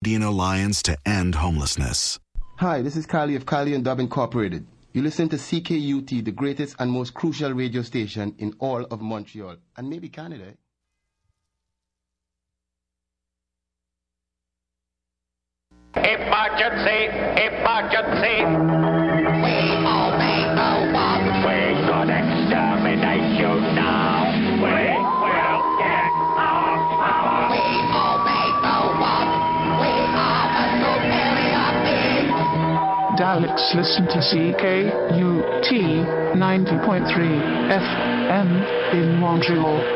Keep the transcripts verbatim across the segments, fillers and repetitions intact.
European Alliance to End Homelessness. Hi, this is Kylie of Kylie and Dub Incorporated. You listen to C K U T, the greatest and most crucial radio station in all of Montreal, and maybe Canada. Emergency! Emergency! We obey no one! We're gonna exterminate you now! We will get our power! We obey no one! We are the superior beings! Daleks listen to C K U T ninety point three F M in Montreal.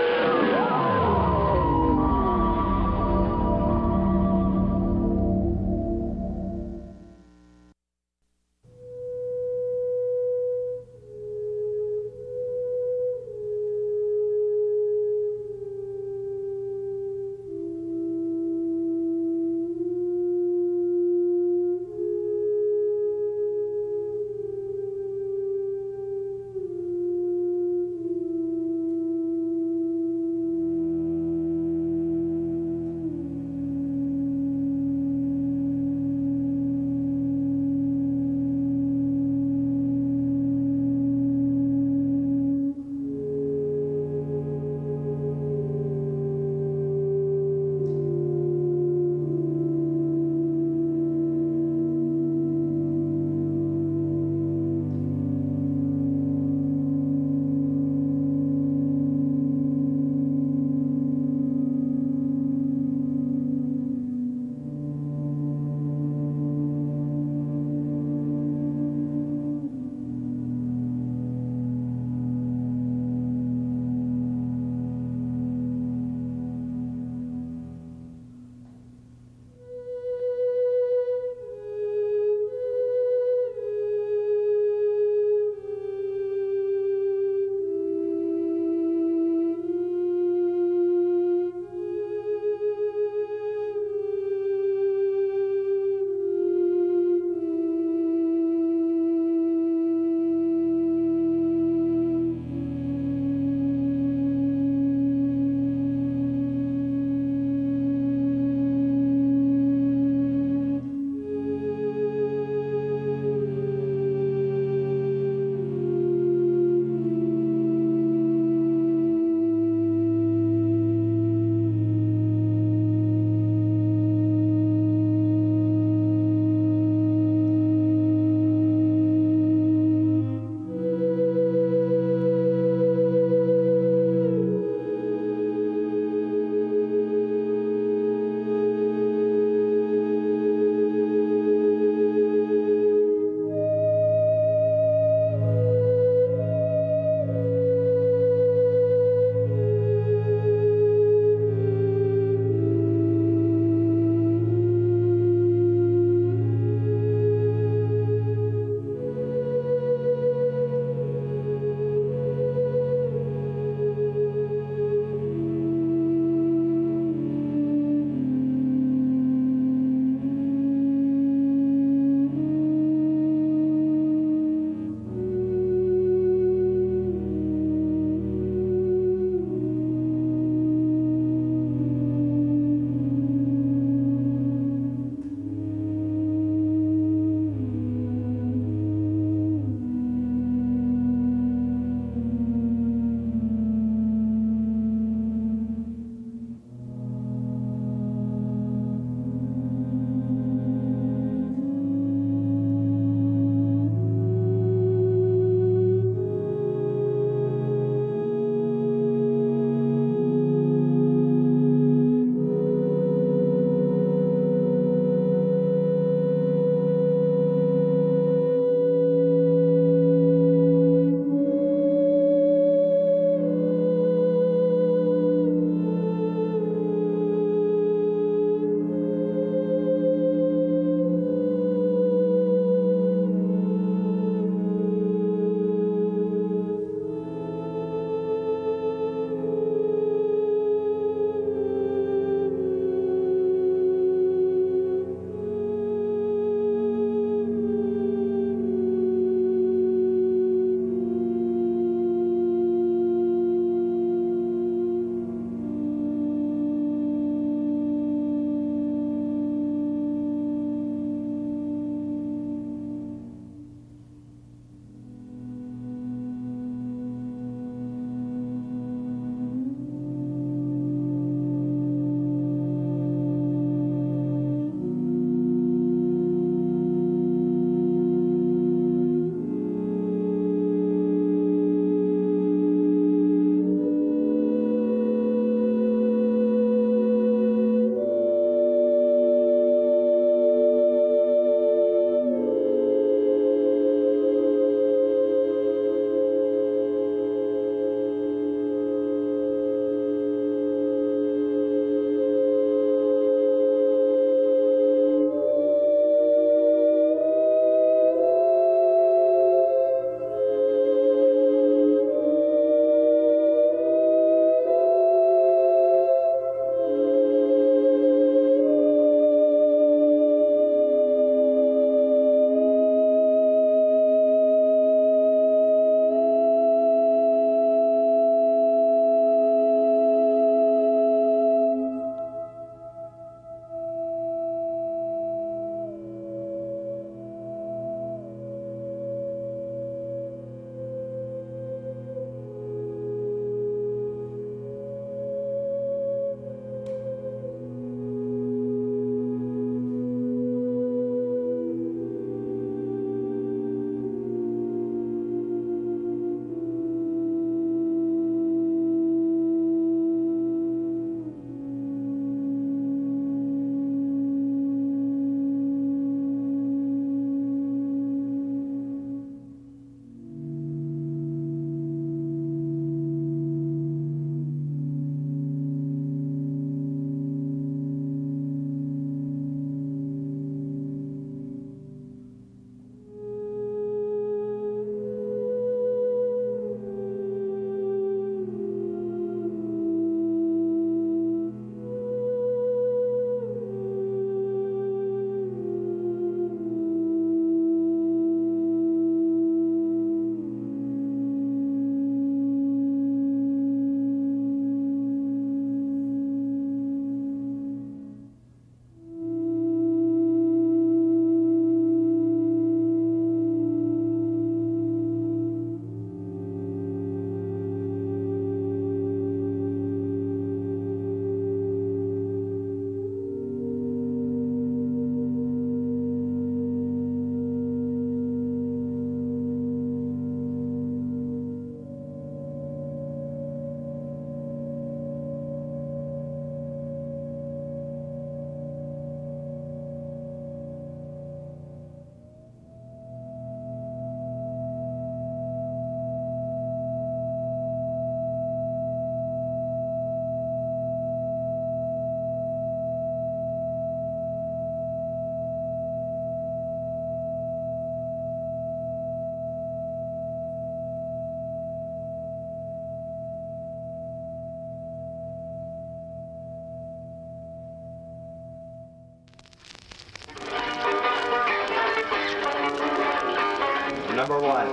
Number one.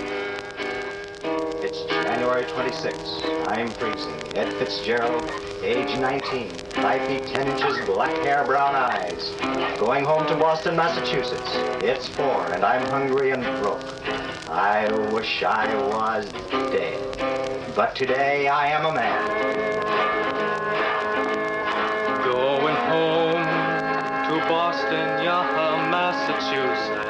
It's January twenty-sixth. I'm freezing. Ed Fitzgerald, age nineteen, five feet ten inches, black hair, brown eyes. Going home to Boston, Massachusetts. It's four, and I'm hungry and broke. I wish I was dead. But today I am a man. Going home to Boston, yeah, Massachusetts.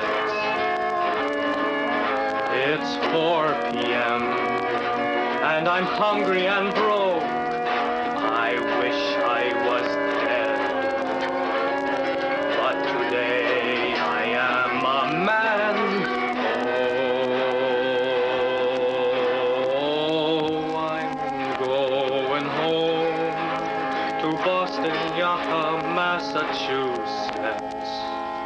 It's four p.m. and I'm hungry and broke. I wish I was dead. But today I am a man. Oh, I'm going home to Boston, yeah, Massachusetts.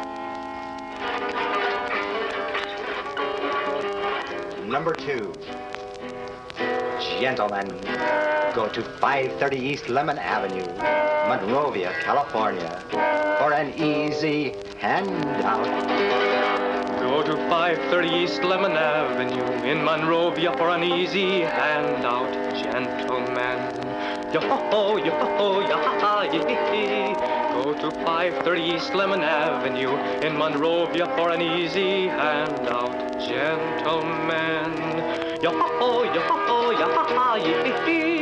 Number two. Gentlemen, go to five thirty East Lemon Avenue, Monrovia, California, for an easy handout. Go to five thirty East Lemon Avenue in Monrovia for an easy handout, gentlemen. Yo-ho-ho, yo-ho-ho, yo-ha-ha-yee-hee. Go to five thirty East Lemon Avenue in Monrovia for an easy handout, gentlemen. Yo-ho-ho, yo-ho-ho, yo-ha-ha-yee-hee.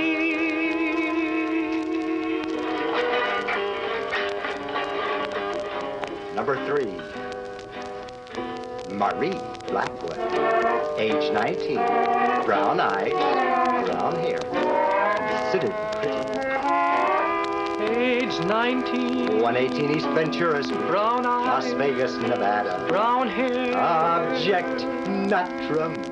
Number three. Marie Blackwood, age nineteen, brown eyes, brown hair, considered pretty. Age nineteen, one eighteen East Ventura Street, brown eyes, Las Vegas, Nevada. brown hair, Object matrimony.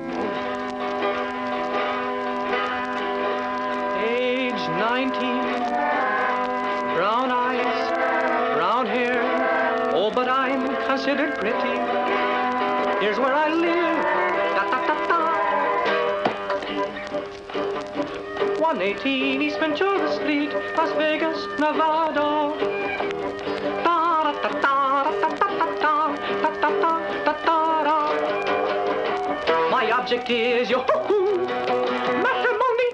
age nineteen, brown eyes, brown hair. Oh, but I'm considered pretty. Here's where I live. Da, da, da, da. one eighteen East Ventura Street, Las Vegas, Nevada. Da, da, da, da, da, da, da, da, da, da, da, da, da. My object is your matrimony.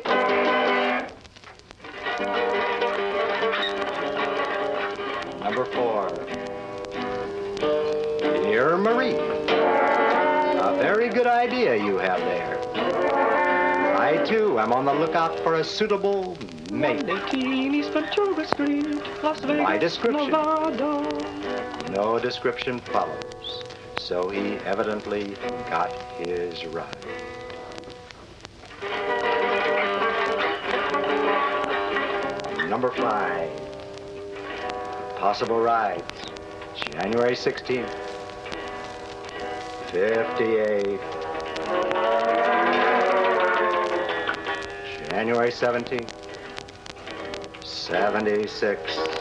Number four. Dear Marie, a very good idea you have there. I, too, am on the lookout for a suitable mate. eighteen East Ventura Street, Las Vegas, My description. Nevada. No description follows, so he evidently got his ride. Number five. Possible rides. January sixteenth. fifty-eight. January seventeenth. seventy-six.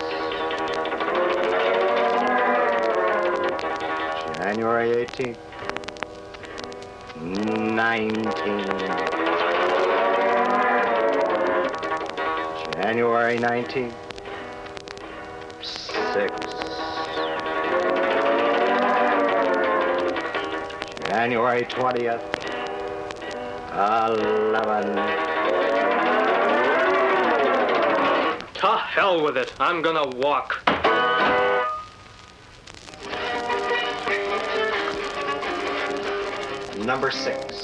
January eighteenth. nineteen. January nineteenth. six. January twentieth. eleven. To hell with it. I'm gonna walk. Number six.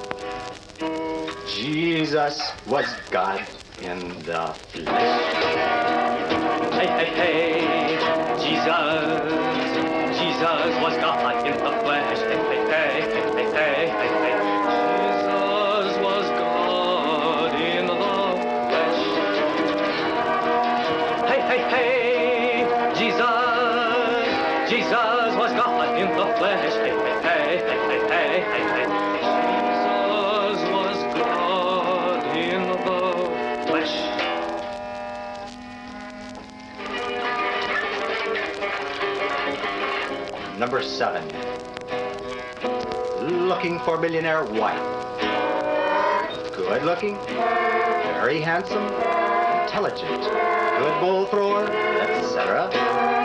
Jesus was God in the flesh. Hey, hey, hey. Jesus. Jesus was God in the flesh. Hey, hey, hey, hey, hey, hey, hey, hey. Jesus was God in the flesh. Hey, hey, hey. Jesus. Jesus was God in the flesh. Hey, hey, hey, hey, hey, hey, hey, hey. Jesus was God in the flesh. Number seven. Looking for millionaire wife. Good looking, very handsome, intelligent, good bull thrower, et cetera.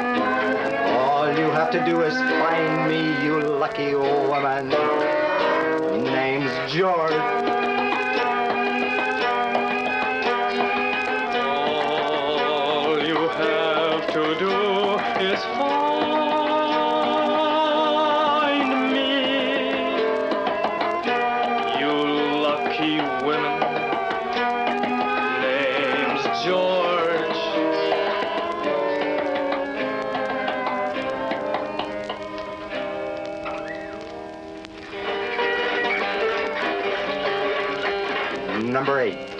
All you have to do is find me, you lucky old woman. name's George. All you have to do is find me. You lucky women. Name's George. Number eight.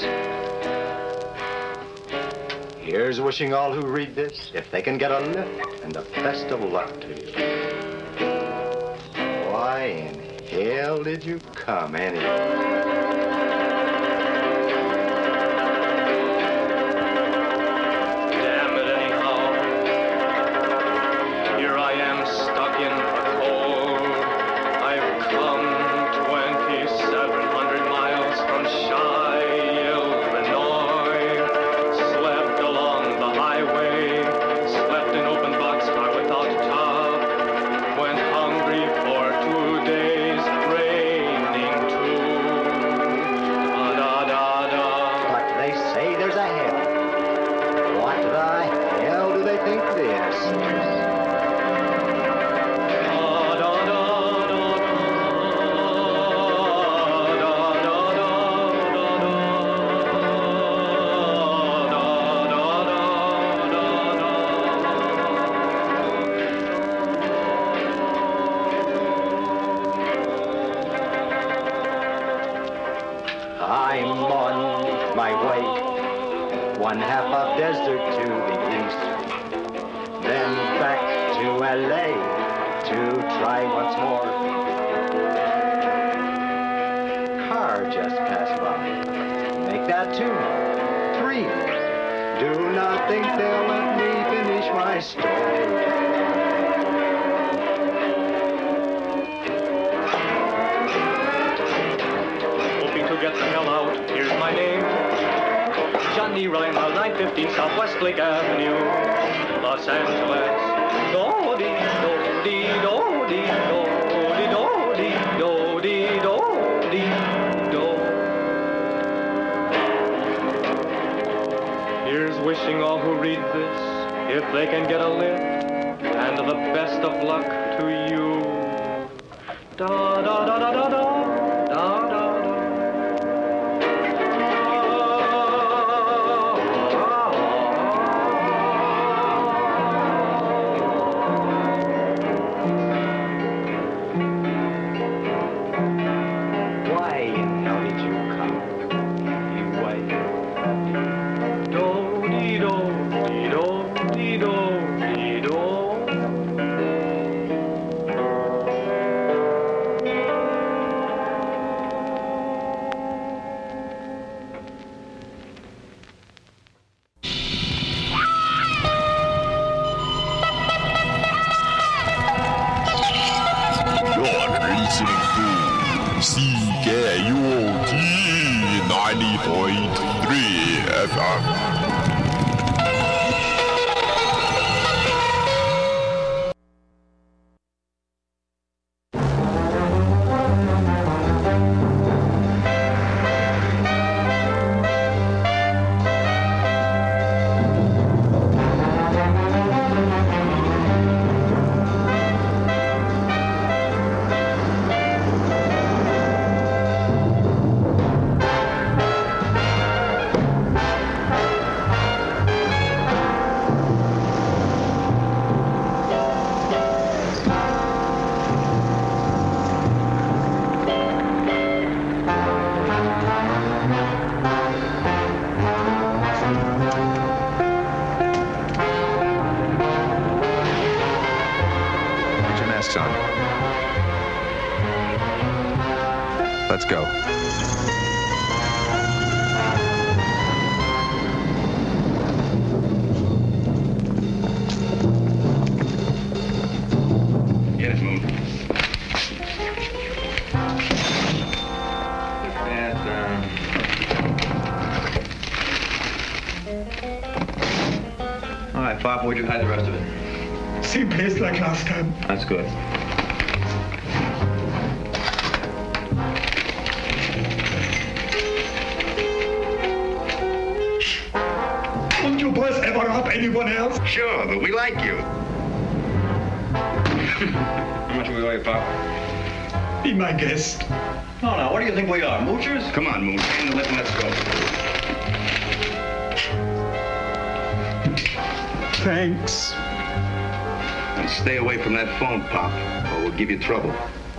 Here's wishing all who read this, if they can get a lift, and the best of luck to you. Why in hell did you come anyway? Damn it anyhow. Here I am stuck in the cold. I've come twenty-seven hundred miles from Chi, Illinois. Slept along the highway. Slept in open boxcar without top. Went hungry for two days. Raining too. Da-da-da-da. But they say there's a hell. What the hell do they think it is? I'm on my way. One half of desert to the east. Then back to L A to try once more. Car just passed by. Make that two. Three. Do not think they'll let me finish my story. Hoping to get the hell out. Here's my name. Johnny Reimer, nine fifteen South Westlake Avenue, Los Angeles. Do-dee-do-dee-do-dee-do-dee-do-dee-do-dee-do. Here's wishing all who read this, if they can get a lift, and the best of luck to you. Da-da-da-da-da-da. ninety point three F M. Let's go. Get it moving. That, um... All right, Pop, where'd you hide the rest of it? Same place like last time. That's good. everyone else? Sure, but we like you. How much do we owe you, Pop? Be my guest. No, no, what do you think we are, moochers? Come on, Moonshine, and let, let's go. Thanks. And stay away from that phone, Pop, or we'll give you trouble.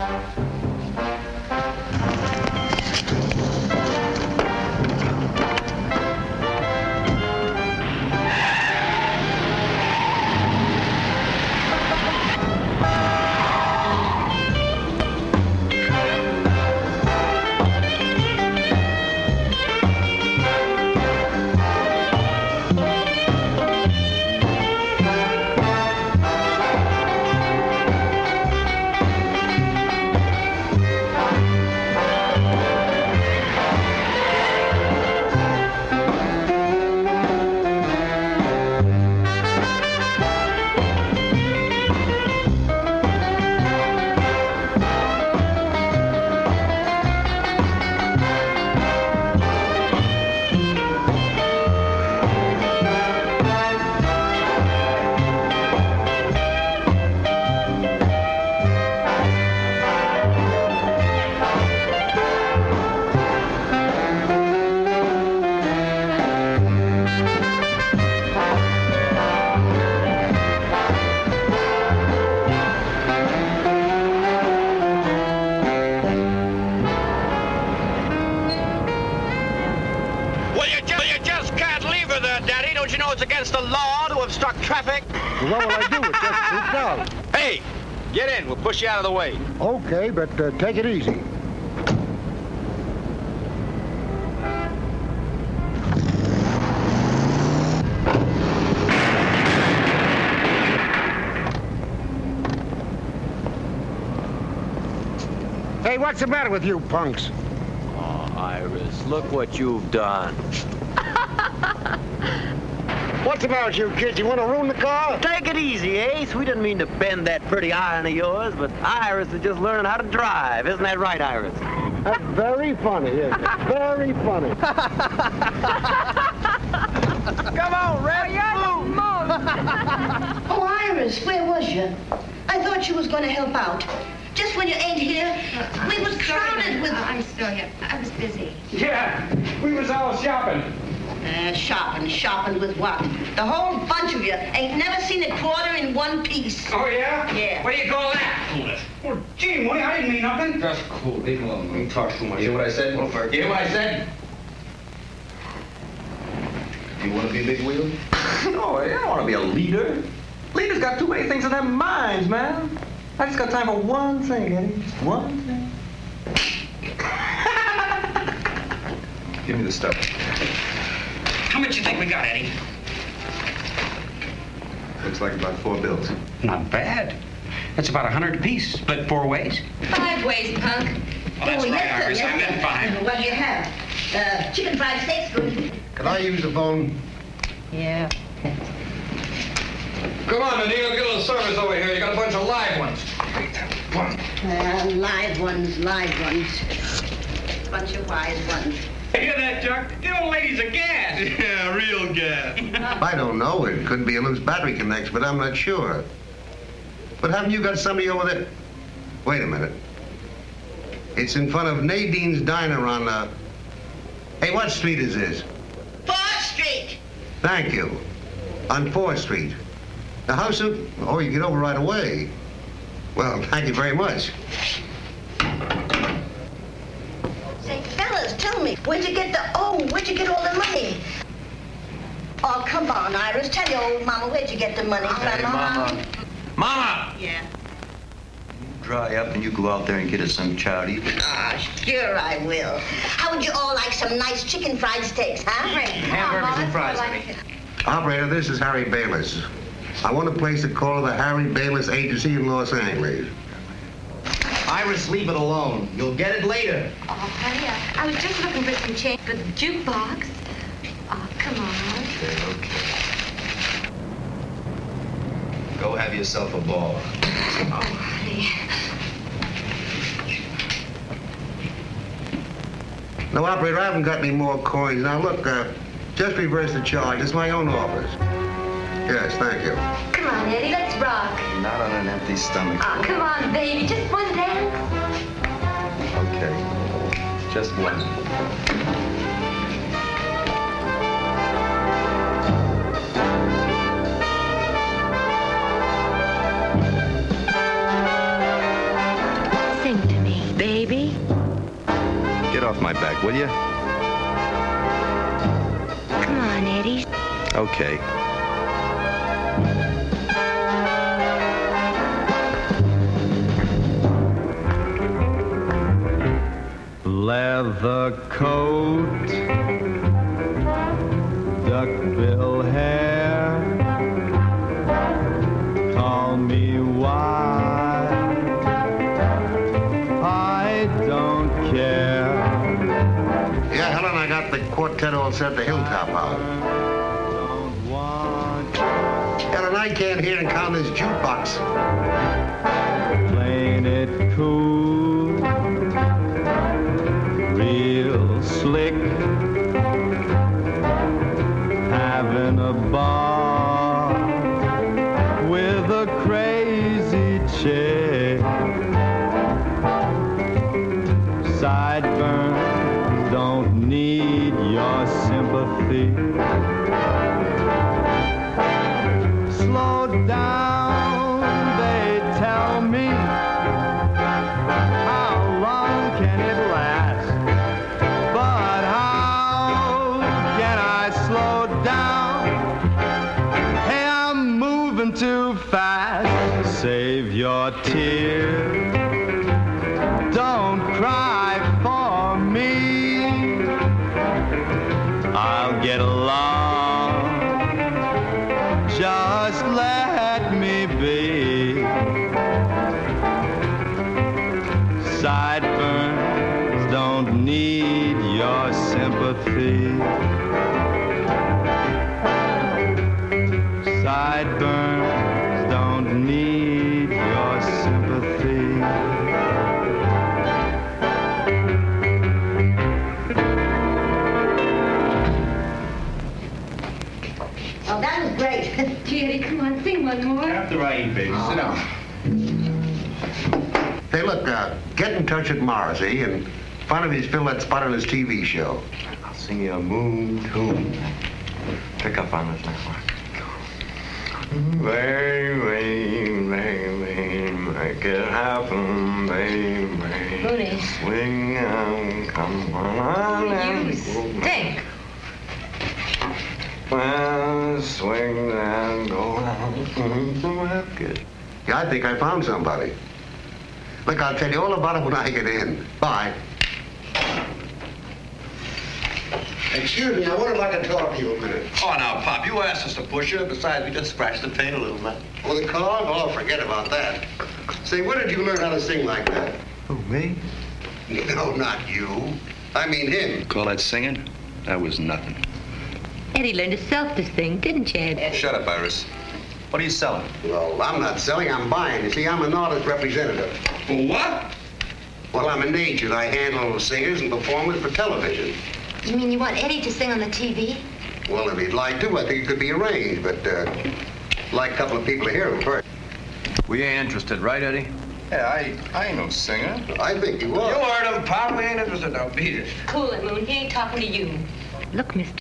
What will I do? It just freaked out. Hey, get in. We'll push you out of the way. Okay, but uh, take it easy. Hey, what's the matter with you punks? Oh, Iris, look what you've done. What's the matter with you kids? You want to ruin the car? Take it easy, Ace. We didn't mean to bend that pretty iron of yours, but Iris is just learning how to drive. Isn't that right, Iris? That's very funny, isn't it? Very funny. Come on, Red. Oh, move. Oh, Iris, where was you? I thought you was going to help out. Just when you ain't here, uh, we was crowded with... Uh, I'm still here. I was busy. Yeah, we was all shopping. Uh, shopping, shopping with what? The whole bunch of you ain't never seen a quarter in one piece. Oh, yeah? Yeah. What do you call that? Cool it. Oh, gee, Mooney, I didn't mean nothing. Just cool. Leave him alone. Don't talk too much. You hear what I said? Well, you hear what I said? You want to be a big wheel? No, I don't want to be a leader. Leaders got too many things in their minds, man. I just got time for one thing, Eddie. Just one thing. Give me the stuff. How much you think we got, Eddie? Looks like about four bills. Not bad. That's about a hundred apiece, split four ways. Five ways, punk. Oh, that's Oh, right, yes, sir, Iris. yes, I meant sir. five. What do you have? Uh, chicken fried steak's good. Can I use the phone? Yeah. Come on, Anil, get a little service over here. You got a bunch of live ones. Uh, live ones, live ones. Bunch of wise ones. Hear that, Chuck? Give old ladies a gas. Yeah, real gas. I don't know. It could be a loose battery connection, but I'm not sure. But haven't you got somebody over there? Wait a minute. It's in front of Nadine's Diner on, uh... Hey, what street is this? Fourth Street. Thank you. On fourth Street. Now, how soon? Oh, you get over right away. Well, thank you very much. Say, fellas, tell me, where'd you get the, oh, where'd you get all the money? Oh, come on, Iris, tell your old mama, where'd you get the money from? Hey, Mama. Mama! Yeah. Dry up and you go out there and get us some chow to eat. Ah, sure I will. How would you all like some nice chicken fried steaks, huh? Great. Hamburgers and fries, honey. Operator, this is Harry Bayless. I want a place to call the Harry Bayless Agency in Los Angeles. Iris, leave it alone. You'll get it later. Oh, hurry up. I was just looking for some change for the jukebox. Oh, come on. Okay, okay. Go have yourself a ball. Oh, honey. No, operator, I haven't got any more coins. Now, look, uh, just reverse the charge. It's my own office. Yes, thank you. Come on, Eddie, let's rock. Not on an empty stomach. Oh, come on, baby, just one dance. Okay. Just one. Sing to me, baby. Get off my back, will you? Come on, Eddie. Okay. Leather coat, duckbill hair, call me wild, I don't care. Yeah, Helen, I got the quartet all set at the Hilltop House. Helen, I can't hear and count this jukebox. Playing it cool, real slick, having a ball with a crazy chick. Sideburns don't need your sympathy. Slow down, they tell me. How long can it last? But how can I slow down? Hey, I'm moving too fast. Save your tears. Don't cry for me. I'll get along. Just let me be. Sideburns don't need your sympathy. Sideburns don't need your sympathy. Oh, that was great. Gee, Eddie, come on, sing one more. After I eat, baby. Sit down. Hey, look, uh, get in touch with Morrissey and find if he's filled that spot on his T V show. I'll sing you a moon tune. Pick up on this next one. Baby, baby, make it happen, baby. Mooney. Swing and come on. You stink. Well, swing and go on. Good. Yeah, I think I found somebody. Look, I'll tell you all about it when I get in. Bye. Excuse me, I wonder if I can talk to you a minute. Oh, now, Pop, you asked us to push her. Besides, we just scratched the paint a little bit. Oh, the car? Oh, forget about that. Say, where did you learn how to sing like that? Who, me? No, not you. I mean him. Call that singing? That was nothing. Eddie learned himself to sing, didn't you, Ed? Shut up, Iris. What are you selling? Well, I'm not selling, I'm buying. You see, I'm an artist representative. For what? Well, I'm an agent. I handle singers and performers for television. You mean you want Eddie to sing on the T V? Well, if he'd like to, I think it could be arranged, but, uh, I'd like a couple of people to hear him first. We ain't interested, right, Eddie? Yeah, I, I ain't no singer. I think you are. You heard him, Pop. We ain't interested. Now, beat it. Cool it, Moon. He ain't talking to you. Look, mister.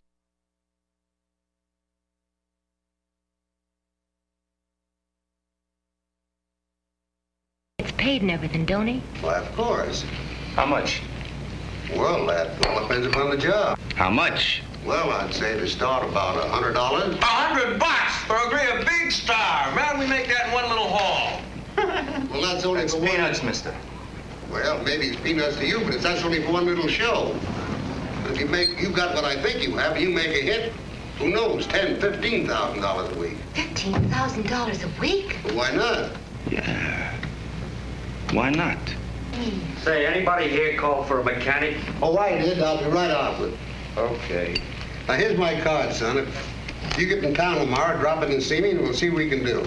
It's paid and everything, don't he? Well, of course. How much? Well, that all depends upon the job. How much? Well, I'd say to start about a hundred dollars. A hundred bucks for a great big star. Man, we make that in one little hall. Well, that's only That's for peanuts, one. mister. Well, maybe it's peanuts to you, but it's that's only for one little show. If you make, you got what I think you have. You make a hit. Who knows? Ten, fifteen thousand dollars a week. Fifteen thousand dollars a week? Well, why not? Yeah. Why not? Say, anybody here call for a mechanic? Oh, I did. I'll be right off with. Okay. Now, here's my card, son. If you get in town tomorrow, drop in and see me, and we'll see what we can do.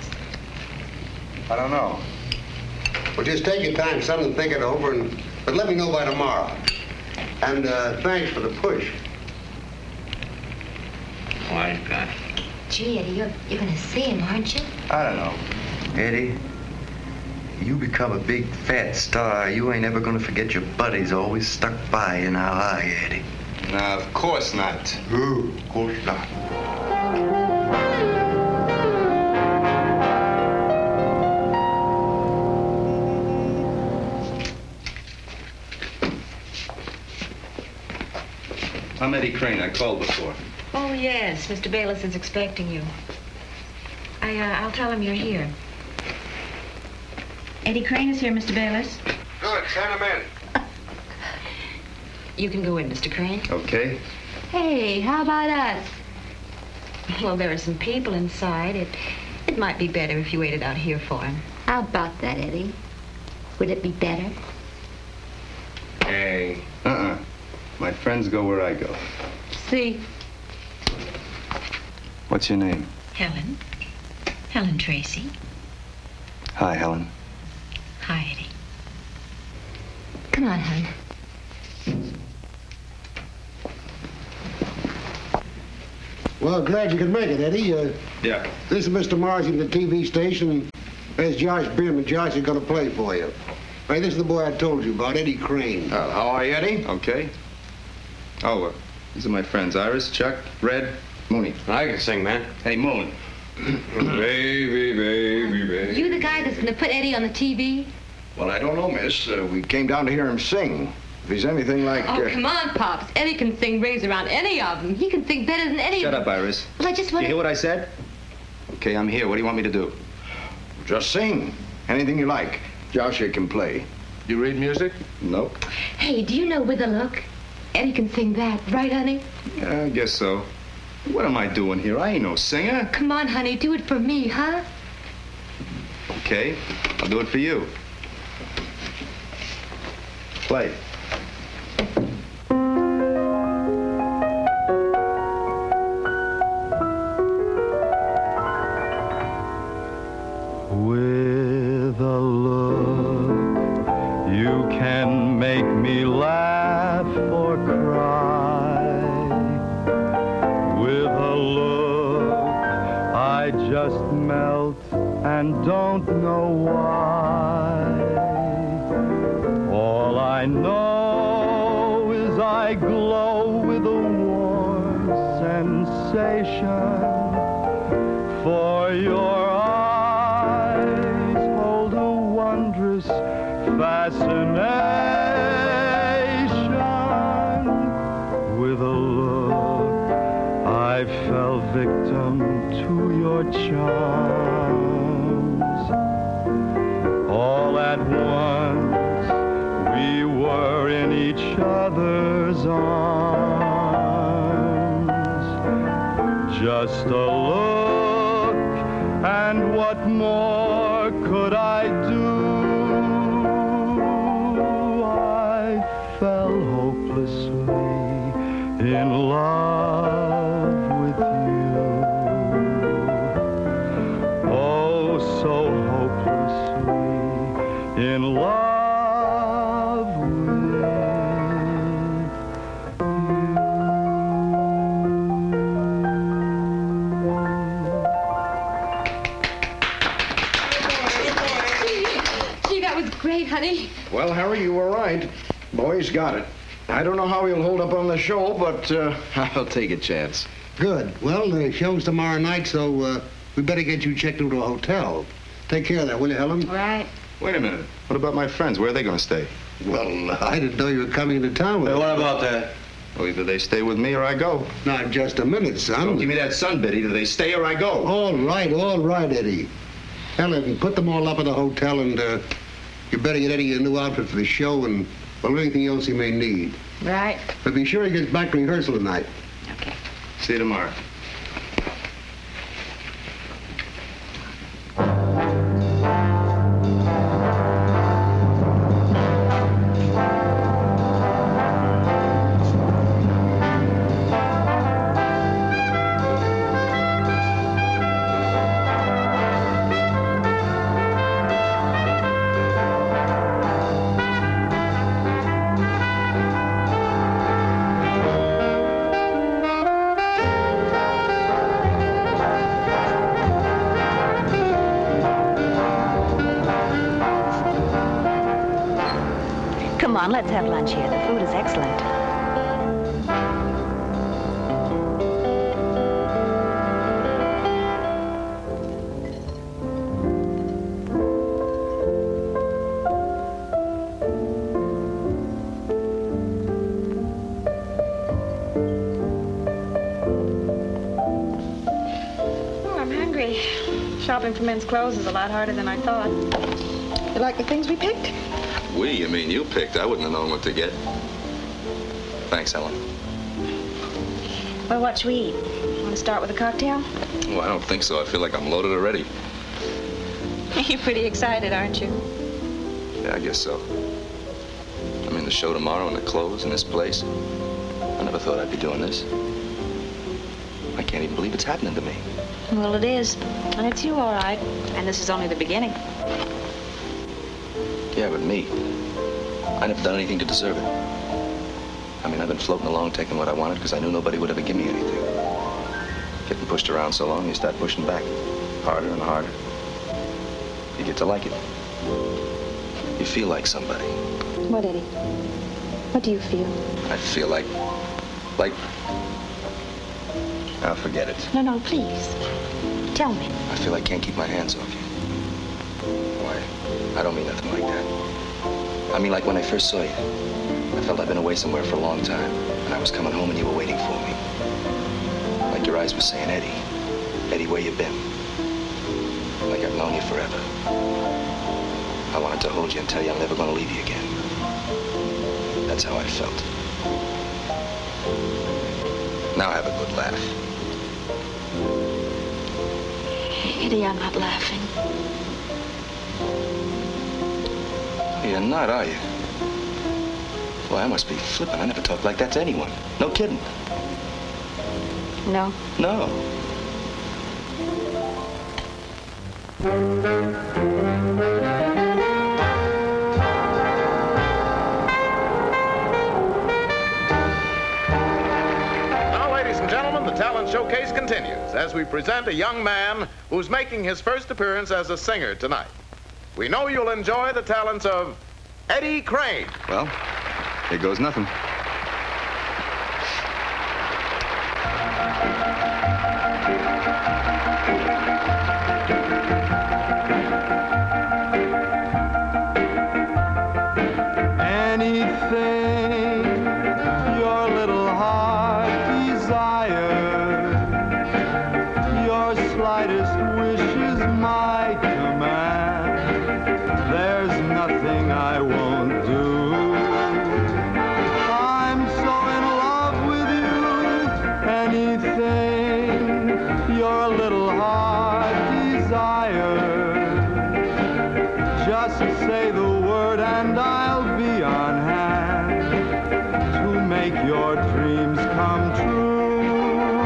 I don't know. Well, just take your time, son, and think it over, and but let me know by tomorrow. And uh, thanks for the push. Why, God? Gee, Eddie, you're, you're going to see him, aren't you? I don't know. Eddie, you become a big fat star. You ain't ever gonna forget your buddies always stuck by in our eye, Eddie. No, of course not. Ooh, of course not. I'm Eddie Crane. I called before. Oh, yes. Mister Bayless is expecting you. I, uh, I'll tell him you're here. Eddie Crane is here, Mister Bayless. Good, send him in. You can go in, Mister Crane. Okay. Hey, how about us? Well, there are some people inside. It, it might be better if you waited out here for him. How about that, Eddie? Would it be better? Hey. Uh-uh. My friends go where I go. See? What's your name? Helen. Helen Tracy. Hi, Helen. Hi, Eddie. Come on, hon. Well, glad you could make it, Eddie. Uh, yeah. This is Mister Marcy from the T V station. There's Josh Bierman. Josh is going to play for you. Hey, this is the boy I told you about, Eddie Crane. Oh, how are you, Eddie? Okay. Oh, uh, these are my friends, Iris, Chuck, Red, Mooney. I can sing, man. Hey, Moon. Baby, baby, baby. You the guy that's going to put Eddie on the T V? Well, I don't know, miss. Uh, we came down to hear him sing. If he's anything like... Oh, uh... come on, Pops. Eddie can sing rings around any of them. He can sing better than any Shut of up, them. Iris. Well, I just want You to... hear what I said? Okay, I'm here. What do you want me to do? Just sing. Anything you like. Josh here can play. You read music? Nope. Hey, do you know With a Look? Eddie can sing that, right, honey? Yeah, I guess so. What am I doing here? I ain't no singer. Come on, honey, do it for me, huh? Okay, I'll do it for you. Play. With a look, you can make me laugh or cry. With a look, I just melt and don't know why. All I know is I glow with a warm sensation for your eyes hold a wondrous fascination. With a look, I fell victim to your charms. All at once, we were in each other's arms. Just a look, and what more could I do? I fell hopelessly in love with you. Oh, so hopelessly in love with Gee, that was great, honey. Well, Harry, you were right. Boy's got it. I don't know how he'll hold up on the show, but uh, I'll take a chance. Good. Well, the show's tomorrow night, so uh, we better get you checked into a hotel. Take care of that, will you, Helen? Right. Wait a minute. What about my friends? Where are they going to stay? Well, I didn't know you were coming into town with Hey, us. what about that? Well, either they stay with me or I go. Now, just a minute, son. Don't give me that sun bit. Either they stay or I go. All right, all right, Eddie. Helen, put them all up at the hotel, and uh, you better get Eddie a new outfit for the show and, well, anything else he may need. Right. But be sure he gets back to rehearsal tonight. Okay. See you tomorrow. Come on, let's have lunch here. The food is excellent. Oh, I'm hungry. Shopping for men's clothes is a lot harder than I thought. You like the things we picked? We, you mean you picked. I wouldn't have known what to get. Thanks, Ellen. Well, what should we eat? Want to start with a cocktail? Well, I don't think so. I feel like I'm loaded already. You're pretty excited, aren't you? Yeah, I guess so. I mean, the show tomorrow and the clothes and this place. I never thought I'd be doing this. I can't even believe it's happening to me. Well, it is. And it's you, all right. And this is only the beginning. Yeah, but me. I never done anything to deserve it. I mean, I've been floating along taking what I wanted because I knew nobody would ever give me anything. Getting pushed around so long, you start pushing back. Harder and harder. You get to like it. You feel like somebody. What, Eddie? What do you feel? I feel like... like... I'll forget it. No, no, please. Tell me. I feel I can't keep my hands off you. Why? I don't mean nothing like that. I mean like when I first saw you. I felt I'd been away somewhere for a long time, and I was coming home and you were waiting for me. Like your eyes were saying, Eddie, Eddie, where you been? Like I've known you forever. I wanted to hold you and tell you I'm never going to leave you again. That's how I felt. Now have a good laugh. Eddie, I'm not laughing. You're not, are you? Boy, I must be flipping. I never talked like that to anyone. No kidding. No? No. Now, ladies and gentlemen, the talent showcase continues as we present a young man who's making his first appearance as a singer tonight. We know you'll enjoy the talents of Eddie Crane. Well, here goes nothing. Anything your little heart desires, your slightest wish is my command. There's nothing I won't do. I'm so in love with you. Anything your little heart desires, just say the word and I'll be on hand to make your dreams come true.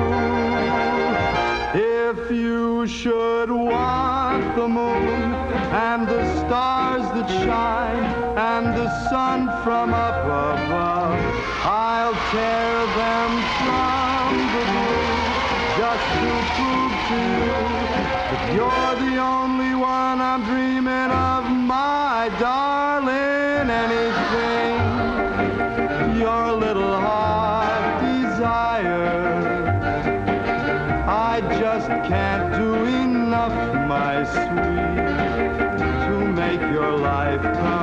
If you should want the moon and the stars that shine and the sun from up above, I'll tear them from the blue just to prove to you that you're the only one I'm dreaming of, my darling. Anything your little heart desires, I just can't do enough, my sweet, to make your life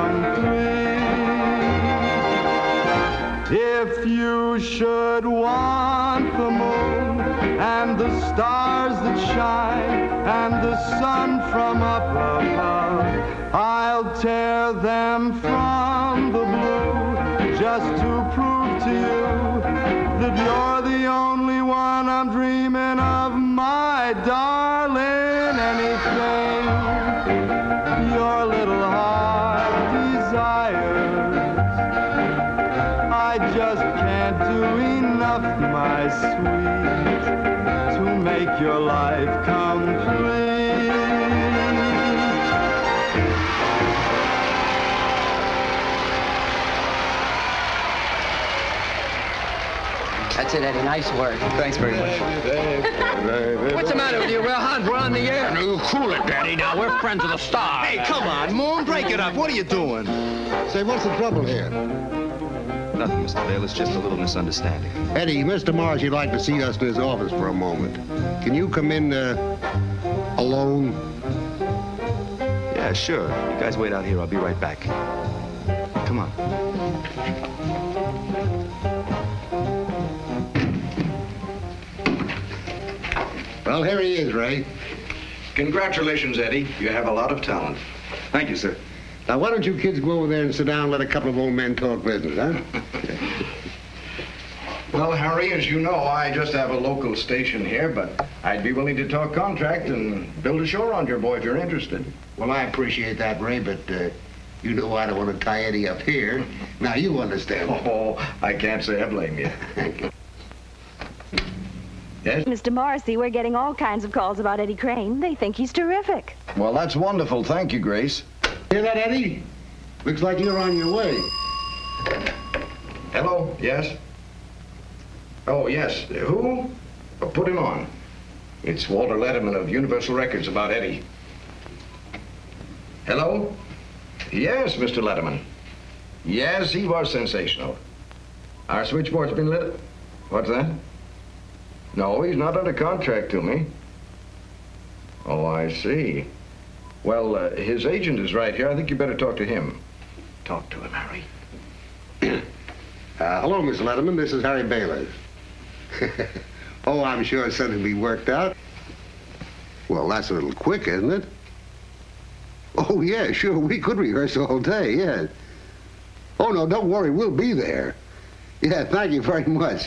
complete. If you should want the moon and the stars that shine and the sun from up above, I'll tear them from the blue just to prove to you that you're the only one I'm dreaming of, my darling. Anything your little heart desires, I just can't do enough, my sweet, to make your life complete. That's it, Eddie. Nice work. Thanks very much. What's the matter with you? We're hot. We're on the air. No, cool it, Daddy. Now, we're friends of the stars. Hey, come on, Moon. Break it up. What are you doing? Say, what's the trouble here? Nothing, Mister Bayless, just a little misunderstanding. Eddie, Mister Morris, he'd like to see us in his office for a moment. Can you come in uh, alone? Yeah, sure. You guys wait out here. I'll be right back. Come on. Well, here he is, Ray. Congratulations, Eddie. You have a lot of talent. Thank you, sir. Now, why don't you kids go over there and sit down and let a couple of old men talk business, huh? Well, Harry, as you know, I just have a local station here, but I'd be willing to talk contract and build a show around your boy if you're interested. Well, I appreciate that, Ray, but uh, you know I don't want to tie Eddie up here. Now, you understand. Oh, I can't say I blame you. Yes? Mister Morrissey, we're getting all kinds of calls about Eddie Crane. They think he's terrific. Well, that's wonderful. Thank you, Grace. Hear that, Eddie? Looks like you're on your way. Hello? Yes? Oh, yes. Who? Oh, put him on. It's Walter Letterman of Universal Records about Eddie. Hello? Yes, Mister Letterman. Yes, he was sensational. Our switchboard's been lit. What's that? No, he's not under contract to me. Oh, I see. Well, uh, his agent is right here. I think you better talk to him. Talk to him, Harry. uh, hello, Miss Letterman. This is Harry Bayless. Oh, I'm sure something will be worked out. Well, that's a little quick, isn't it? Oh, yeah, sure. We could rehearse all day, yeah. Oh, no, don't worry. We'll be there. Yeah, thank you very much.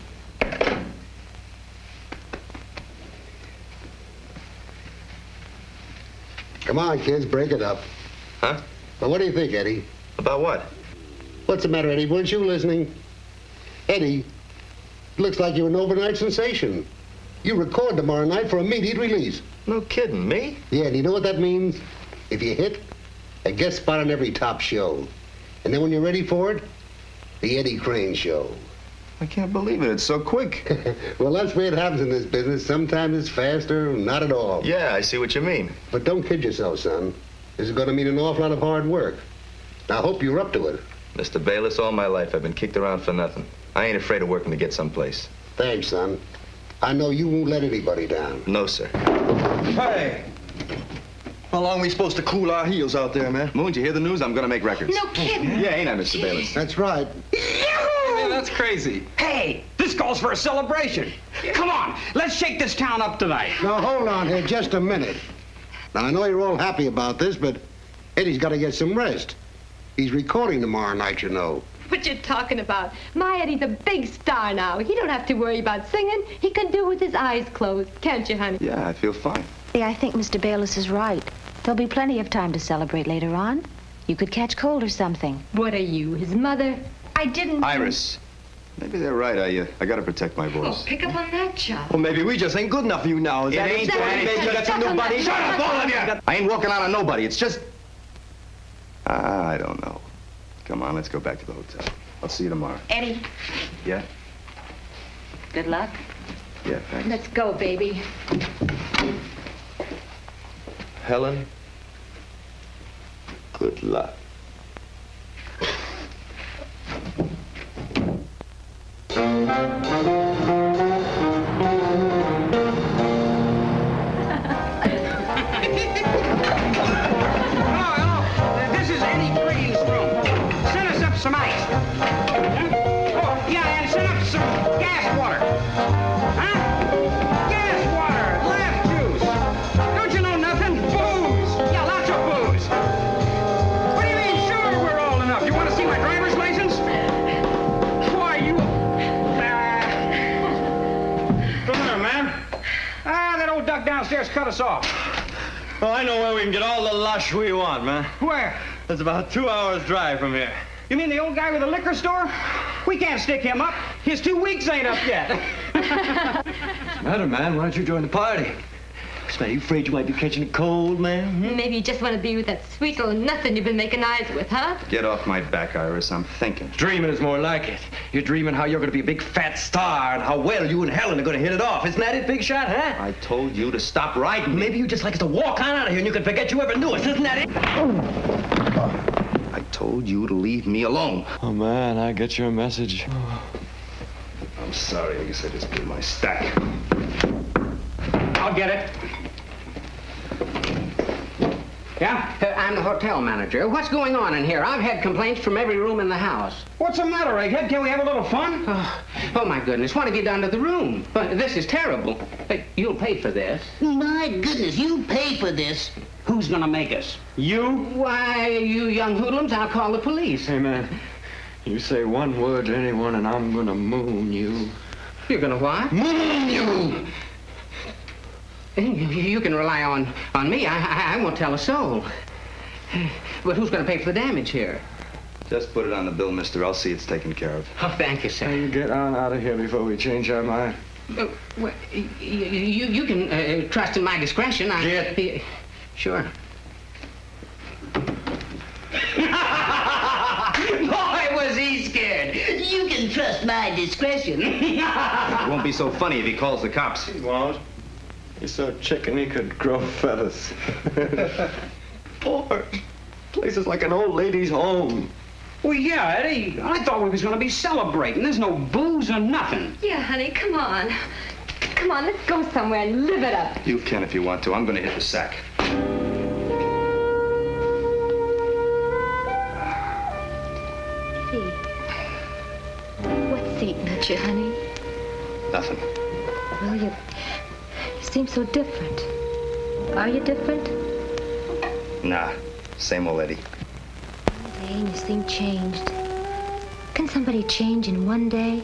Come on, kids, break it up. Huh? Well, what do you think, Eddie? About what? What's the matter, Eddie? Weren't you listening? Eddie, it looks like you're an overnight sensation. You record tomorrow night for immediate release. No kidding, me? Yeah, and you know what that means? If you hit, a guest spot on every top show. And then when you're ready for it, the Eddie Crane Show. I can't believe it. It's so quick. Well, that's the way it happens in this business. Sometimes it's faster, not at all. Yeah, I see what you mean. But don't kid yourself, son. This is going to mean an awful lot of hard work. Now, I hope you're up to it. Mister Bayless, all my life I've been kicked around for nothing. I ain't afraid of working to get someplace. Thanks, son. I know you won't let anybody down. No, sir. Hey! How long are we supposed to cool our heels out there, man? Moon, did you hear the news? I'm gonna make records. No kidding. Yeah, ain't I, Mister Bayless? That's right. Man, that's crazy. Hey, this calls for a celebration. Come on, let's shake this town up tonight. Now, hold on here just a minute. Now, I know you're all happy about this, but Eddie's got to get some rest. He's recording tomorrow night, you know. What you talking about? My Eddie's a big star now. He don't have to worry about singing. He can do it with his eyes closed. Can't you, honey? Yeah, I feel fine. Yeah, I think Mister Bayless is right. There'll be plenty of time to celebrate later on. You could catch cold or something. What are you, his mother? I didn't... Iris. Maybe they're right. I, uh, I gotta protect my voice. Oh, pick up on that, child. Well, maybe we just ain't good enough for you now. Is It that ain't it? that. Maybe you got some new buddies. Shut up, all of you! I ain't walking out on nobody. It's just... Ah, I don't know. Come on, let's go back to the hotel. I'll see you tomorrow. Eddie, Yeah? good luck. Yeah, thanks. Let's go, baby. Helen, good luck. This is Eddie Crane's room. Send us up some ice. Oh, yeah, and send up some gas water. Huh? Gas water, left juice. Don't you know nothing? Booze. Yeah, lots of booze. What do you mean, sure, we're old enough? You want to see my driver's license? Why, you... Uh... Come here, man. Ah, that old duck downstairs cut us off. Well, I know where we can get all the lush we want, man. Where? It's about two hours drive from here. You mean the old guy with the liquor store? We can't stick him up. His two weeks ain't up yet. What's the matter, man? Why don't you join the party? Are you afraid you might be catching a cold, man? Hmm? Maybe you just want to be with that sweet little nothing you've been making eyes with, huh? Get off my back, Iris. I'm thinking. Dreaming is more like it. You're dreaming how you're going to be a big fat star and how well you and Helen are going to hit it off. Isn't that it, big shot, huh? I told you to stop riding me. Maybe you just like us to walk on out of here and you can forget you ever knew us. Isn't that it? I told told you to leave me alone. Oh, man, I get your message. I'm sorry. I guess I just blew my stack. I'll get it. Yeah? Uh, I'm the hotel manager. What's going on in here? I've had complaints from every room in the house. What's the matter, Egghead? Can we have a little fun? Oh, oh my goodness. What have you done to the room? Uh, this is terrible. Uh, you'll pay for this. My goodness, you pay for this. Who's gonna make us? You? Why, you young hoodlums, I'll call the police. Hey, man, you say one word to anyone and I'm gonna moon you. You're gonna what? Moon you! You can rely on, on me. I, I, I won't tell a soul. But who's going to pay for the damage here? Just put it on the bill, mister. I'll see it's taken care of. Oh, thank you, sir. Hey, you get on out of here before we change our mind. Uh, well, you, you, you can uh, trust in my discretion. I, Get. Uh, sure. Boy, was he scared. You can trust my discretion. It won't be so funny if he calls the cops. He won't. He's so chicken he could grow feathers. Poor place is like an old lady's home. Well, yeah, Eddie. I thought we was gonna be celebrating. There's no booze or nothing. Yeah, honey, come on. Come on, let's go somewhere and live it up. You can if you want to. I'm going to hit the sack. See. What's eating at you, honey? Nothing. Well, you... seem so different. Are you different? Nah, same old Eddie. One day and you seem changed. Can somebody change in one day?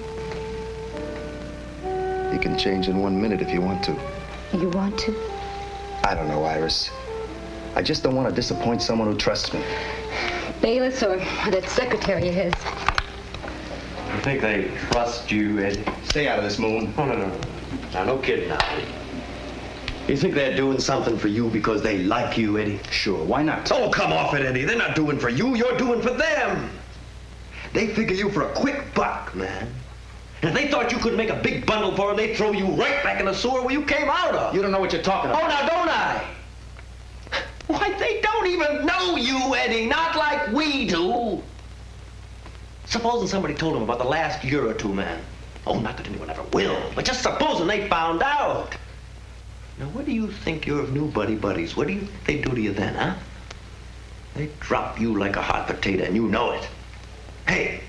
You can change in one minute if you want to. You want to? I don't know, Iris. I just don't want to disappoint someone who trusts me. Bayless or that secretary of his. You think they trust you, Eddie? Stay out of this, Moon. Oh, no, no, no. Now, no kidding now, Eddie. You think they're doing something for you because they like you, Eddie? Sure, why not? Oh, come off it, Eddie. They're not doing for you. You're doing for them. They figure you for a quick buck, man. And if they thought you could make a big bundle for them, they'd throw you right back in the sewer where you came out of. You don't know what you're talking about. Oh, now, don't I? Why, they don't even know you, Eddie. Not like we do. Supposing somebody told them about the last year or two, man. Oh, not that anyone ever will, but just supposing they found out. Now, what do you think your new buddy-buddies, what do you think they do to you then, huh? They drop you like a hot potato, and you know it. Hey.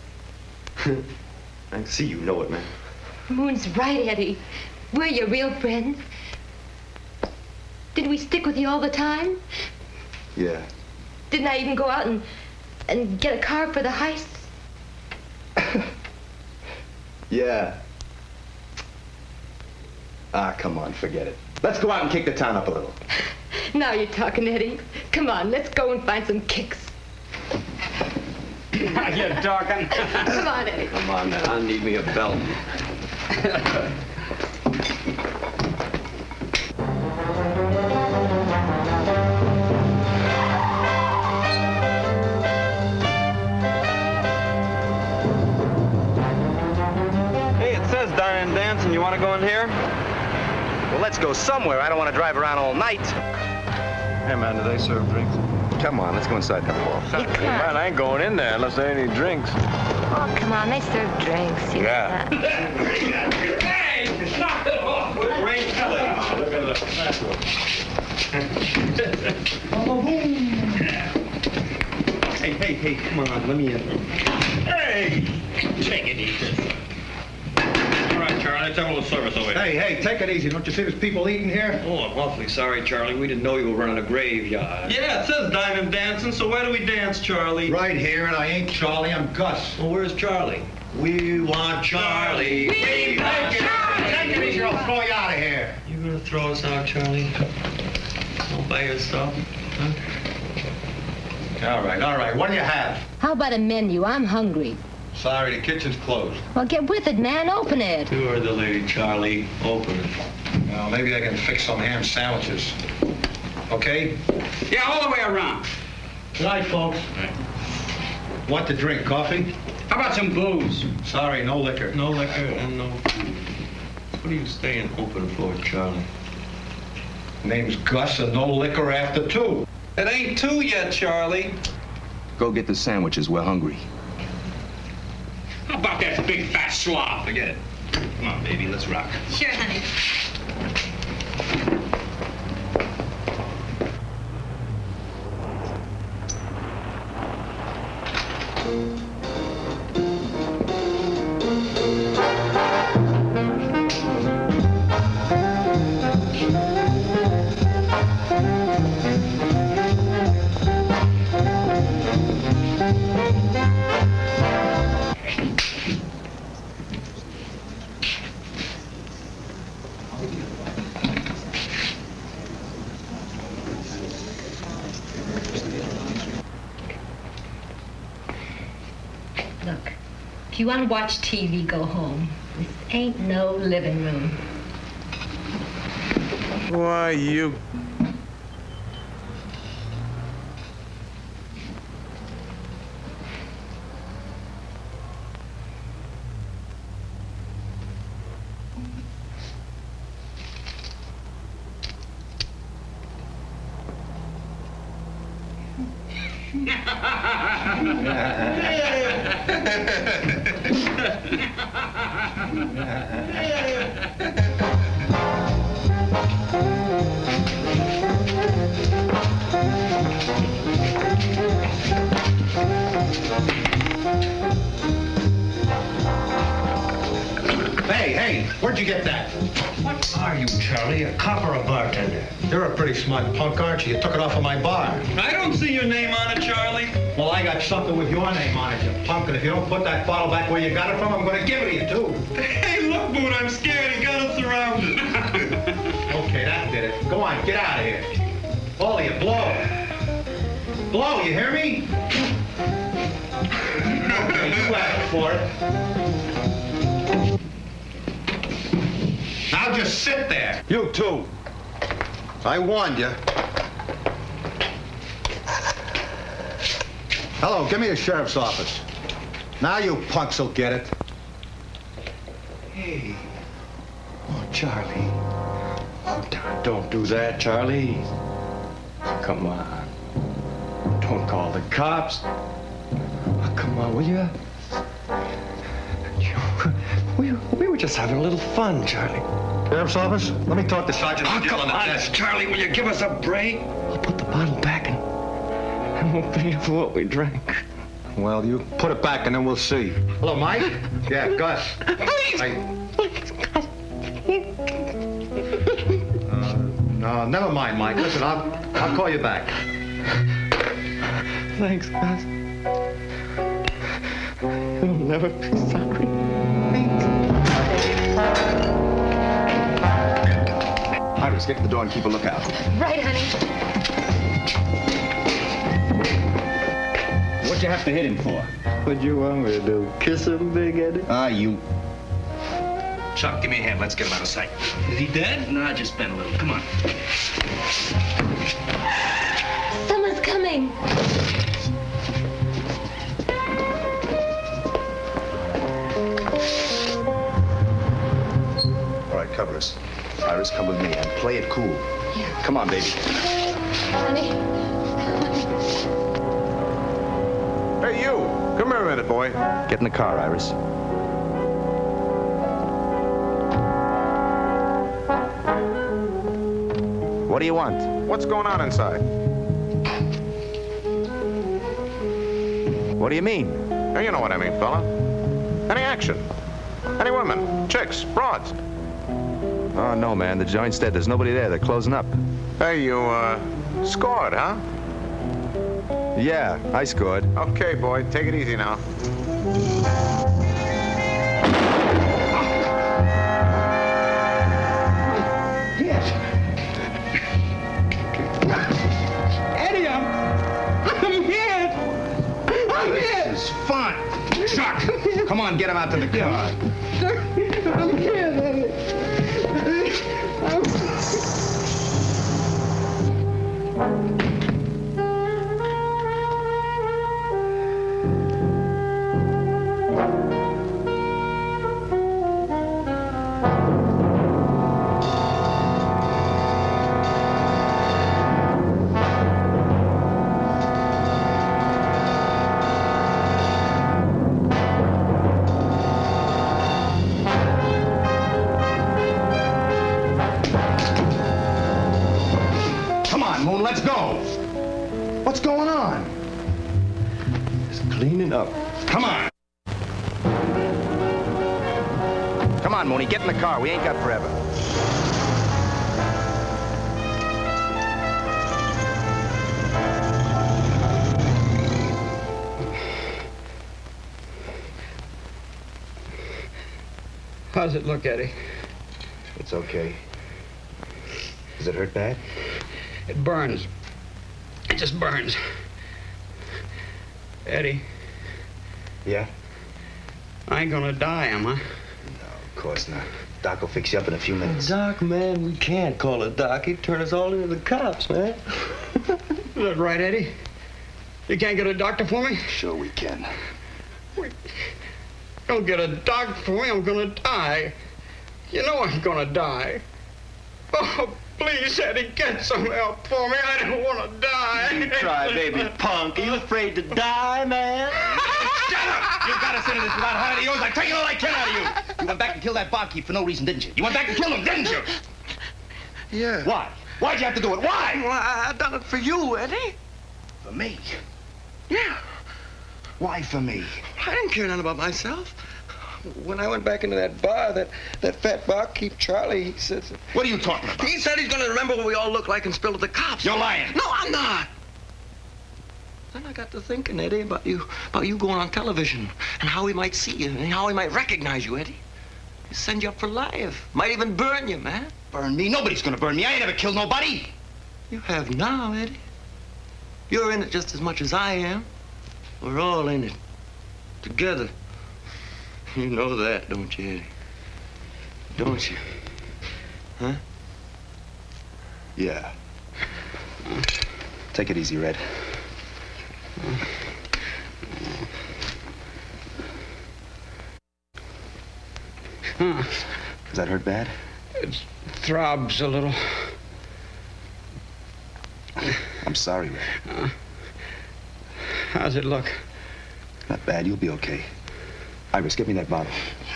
I can see you know it, man. Moon's right, Eddie. We're your real friends. Did we stick with you all the time? Yeah. Didn't I even go out and, and get a car for the heist? Yeah. Ah, come on, forget it. Let's go out and kick the town up a little. Now you're talking, Eddie. Come on, let's go and find some kicks. You're talking. Come on, Eddie. Come on, man. I need me a belt. Hey, it says Dine and Dance, and you want to go in here? Well, let's go somewhere. I don't want to drive around all night. Hey, man, do they serve drinks? Come on, let's go inside and have a walk. Hey, man, I ain't going in there unless there are any drinks. Oh, come on, they serve drinks. You Yeah. know that. Hey, knock it off. Rain Look at Hey, hey, hey, come on, let me in. Hey, take it easy. All right, Charlie, let's have a little service over here. Hey, hey, take it easy. Don't you see there's people eating here? Oh, I'm awfully sorry, Charlie. We didn't know you were running a graveyard. Yeah, it says dine and dancing, so where do we dance, Charlie? Right here, and I ain't Charlie, I'm Gus. Well, where's Charlie? We want Charlie. We want Charlie! Take it easy or I'll throw you out of here. You gonna throw us out, Charlie? All by yourself? Huh? All right, all right. What do you have? How about a menu? I'm hungry. Sorry, the kitchen's closed. Well, get with it, man. Open it. You heard the lady, Charlie. Open it. Well, maybe I can fix some ham sandwiches. Okay? Yeah, all the way around. Good night, folks. Right. Want to drink? Coffee? How about some booze? Sorry, no liquor. No liquor and no food. What are you staying open for, Charlie? Name's Gus, and no liquor after two. It ain't two yet, Charlie. Go get the sandwiches. We're hungry. How about that big fat slob? Forget it. Come on, baby, let's rock. Sure, honey. Look, if you want to watch T V, go home. This ain't no living room. Why, you... Hey, hey, where'd you get that? What are you, Charlie? A cop or a bartender? You're a pretty smart punk, aren't you? You took it off of my bar. I don't see your name on it, Charlie. Well, I got something with your name on it, you punk, and if you don't put that bottle back where you got it from, I'm gonna give it to you, too. Hey, look, Boone, I'm scared. He got us surrounded. Okay, that did it. Go on, get out of here. All of you, blow. Blow, you hear me? Okay, you asked for it. Now just sit there. You too. I warned you. Hello, give me a sheriff's office. Now you punks will get it. Hey. Oh, Charlie. Oh, don't, don't do that, Charlie. Oh, come on. Don't call the cops. Oh, come on, will you? We, we were just having a little fun, Charlie. Sheriff's office? Let me talk to Sergeant Oh, McGill come on the on, desk. Charlie, will you give us a break? I'll put the bottle back and, and we'll pay for what we drank. Well, you put it back and then we'll see. Hello, Mike? Yeah, Gus. Please, I... please, Gus. Uh, no, never mind, Mike. Listen, I'll, I'll call you back. Thanks, Gus. You'll never be sorry. Iris, get to the door and keep a lookout. Right, honey. What'd you have to hit him for? What'd you want me to do? Kiss him, Big Eddie? Ah, you. Chuck, give me a hand. Let's get him out of sight. Is he dead? No, just been a little. Come on. Someone's coming. All right, cover us. Iris, come with me and play it cool. Yeah. Come on, baby. Honey. Hey, you! Come here a minute, boy. Get in the car, Iris. What do you want? What's going on inside? What do you mean? Hey, you know what I mean, fella. Any action? Any women? Chicks? Broads? Oh, no, man. The joint's dead. There's nobody there. They're closing up. Hey, you, uh, scored, huh? Yeah, I scored. Okay, boy, take it easy now. Yes. Eddie, I'm... I'm here. I'm here. This is fun. Chuck, come on, get him out to the car. I'm here, Eddie. I'm... Cleaning up. Come on. Come on, Mooney, get in the car. We ain't got forever. How's it look, Eddie? It's okay. Does it hurt bad? It burns. It just burns. Eddie. Yeah? I ain't gonna die, am I? No, of course not. Doc will fix you up in a few minutes. Doc, man, we can't call it Doc. He'd turn us all into the cops, man. Is that right, Eddie? You can't get a doctor for me? Sure we can. Wait. Don't get a doctor for me. I'm gonna die. You know I'm gonna die. Oh, please, Eddie, get some help for me. I don't want to die. You try, baby punk. Are you afraid to die, man? Shut up! You've got us into this without hiding yours. I've taken all I can out of you. You went back and killed that barkeep for no reason, didn't you? You went back and killed him, didn't you? Yeah. Why? Why'd you have to do it? Why? Well, I, I done it for you, Eddie. For me? Yeah. Why for me? I didn't care nothing about myself. When I went back into that bar, that, that fat barkeep, Charlie, he says... What are you talking about? He said he's going to remember what we all look like and spill to the cops. You're lying. No, I'm not. Then I got to thinking, Eddie, about you, about you going on television and how he might see you and how he might recognize you, Eddie. He'd send you up for life. Might even burn you, man. Burn me? Nobody's going to burn me. I ain't never killed nobody. You have now, Eddie. You're in it just as much as I am. We're all in it. Together. You know that, don't you, Eddie? Don't you? Huh? Yeah. Take it easy, Red. Huh. Does that hurt bad? It throbs a little. I'm sorry, Red. Uh, how's it look? Not bad. You'll be okay. Iris, give me that bottle.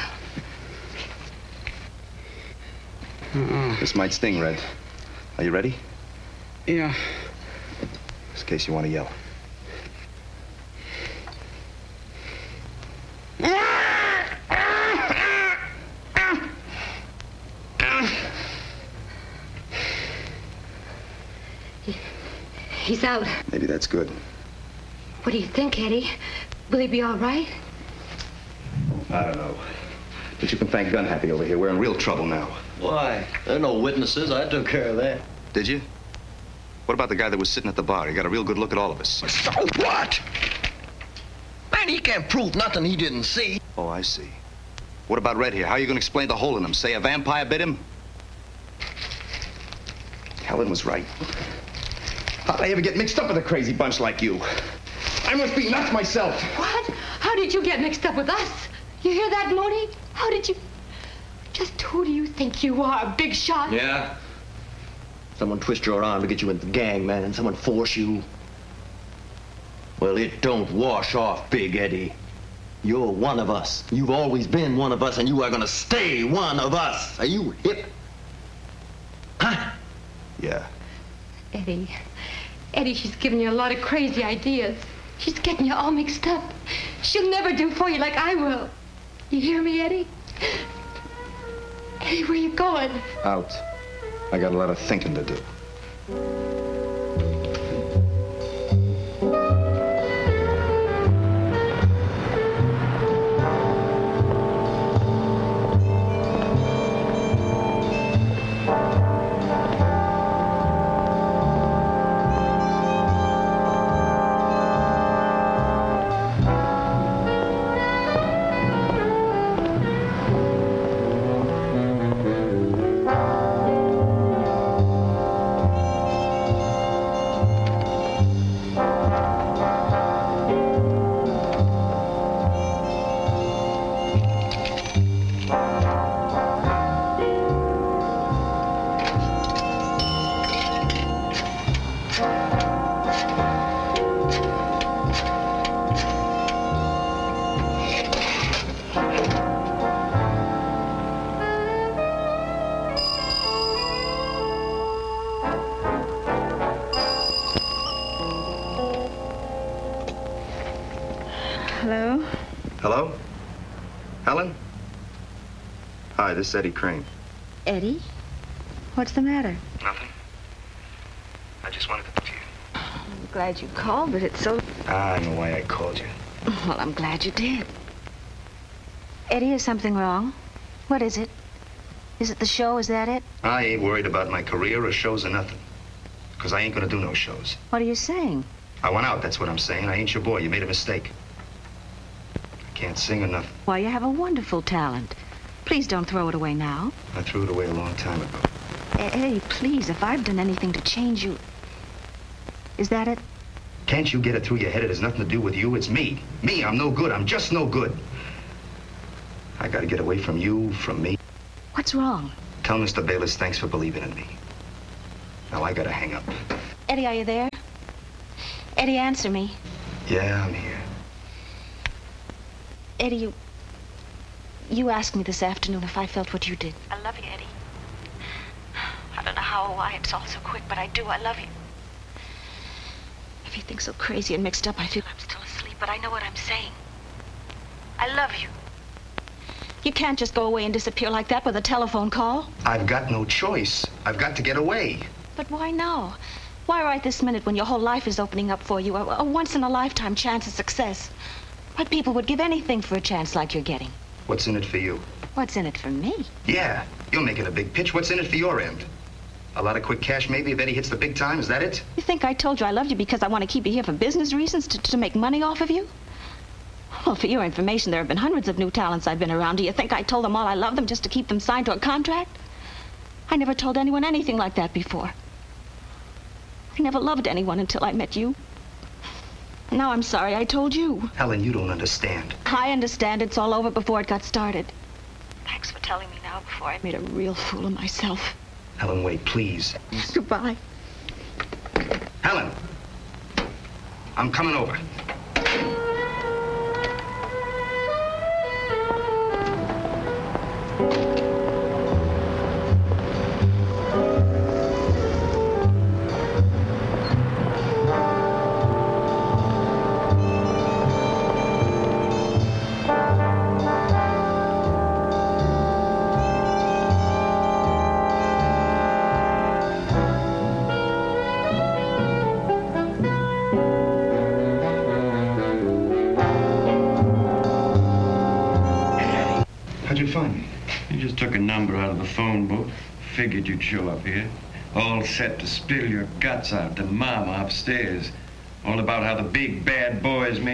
Uh-uh. This might sting, Red. Are you ready? Yeah. Just in case you want to yell. He, he's out. Maybe that's good. What do you think, Eddie? Will he be all right? I don't know. But you can thank Gun Happy over here. We're in real trouble now. Why? There are no witnesses. I took care of that. Did you? What about the guy that was sitting at the bar? He got a real good look at all of us. So what? Man, he can't prove nothing he didn't see. Oh, I see. What about Red here? How are you going to explain the hole in him? Say a vampire bit him? Helen was right. How'd I ever get mixed up with a crazy bunch like you? I must be nuts myself. What? How did you get mixed up with us? You hear that, Mooney? How did you... Just who do you think you are, big shot? Yeah? Someone twist your arm to get you into the gang, man, and someone force you. Well, it don't wash off, Big Eddie. You're one of us. You've always been one of us, and you are gonna stay one of us. Are you hip? Huh? Yeah. Eddie. Eddie, she's giving you a lot of crazy ideas. She's getting you all mixed up. She'll never do for you like I will. You hear me, Eddie? Eddie, where you going? Out. I got a lot of thinking to do. Hello? Hello? Helen? Hi, this is Eddie Crane. Eddie? What's the matter? Nothing. I just wanted to talk to you. I'm glad you called, but it's so... Ah, I know why I called you. Well, I'm glad you did. Eddie, is something wrong? What is it? Is it the show? Is that it? I ain't worried about my career or shows or nothing. Because I ain't gonna do no shows. What are you saying? I went out, that's what I'm saying. I ain't your boy. You made a mistake. I can't sing or nothing. Why, you have a wonderful talent. Please don't throw it away now. I threw it away a long time ago. Eddie, please, if I've done anything to change you... Is that it? Can't you get it through your head? It has nothing to do with you. It's me. Me, I'm no good. I'm just no good. I gotta get away from you, from me. What's wrong? Tell Mister Bayless thanks for believing in me. Now I gotta hang up. Eddie, are you there? Eddie, answer me. Yeah, I'm here. Eddie, you... You asked me this afternoon if I felt what you did. I love you, Eddie. I don't know how or why it's all so quick, but I do. I love you. Everything's so crazy and mixed up, I feel I'm still asleep, but I know what I'm saying. I love you. You can't just go away and disappear like that with a telephone call. I've got no choice. I've got to get away. But why now? Why right this minute when your whole life is opening up for you? A, a once-in-a-lifetime chance of success. Why, people would give anything for a chance like you're getting. What's in it for you? What's in it for me? Yeah, you're making a big pitch. What's in it for your end? A lot of quick cash, maybe, if Eddie hits the big time? Is that it? You think I told you I loved you because I want to keep you here for business reasons, to, to make money off of you? Well, for your information, there have been hundreds of new talents I've been around. Do you think I told them all I love them just to keep them signed to a contract? I never told anyone anything like that before. I never loved anyone until I met you. Now I'm sorry I told you. Helen, you don't understand. I understand. It's all over before it got started. Thanks for telling me now before I made a real fool of myself. Helen, wait, please. Goodbye. Helen! I'm coming over. How'd you find me? You just took a number out of the phone book. Figured you'd show up here. All set to spill your guts out to Mama upstairs. All about how the big bad boys made